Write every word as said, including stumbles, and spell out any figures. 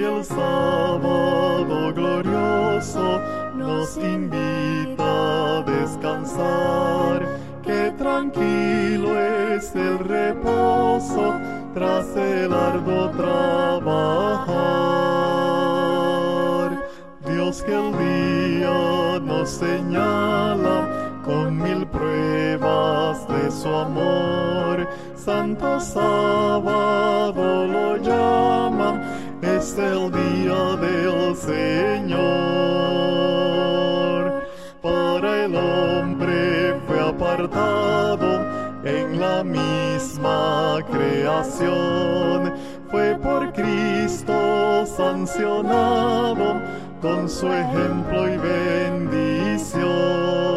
el sábado glorioso nos invita a descansar, que tranquilo es el reposo tras el arduo trabajar. Dios que el día nos señala con mil pruebas de su amor, Santo Sábado lo llama, es el día del Señor. Para el hombre fue apartado en la misma creación, fue por Cristo sancionado con su ejemplo y bendición.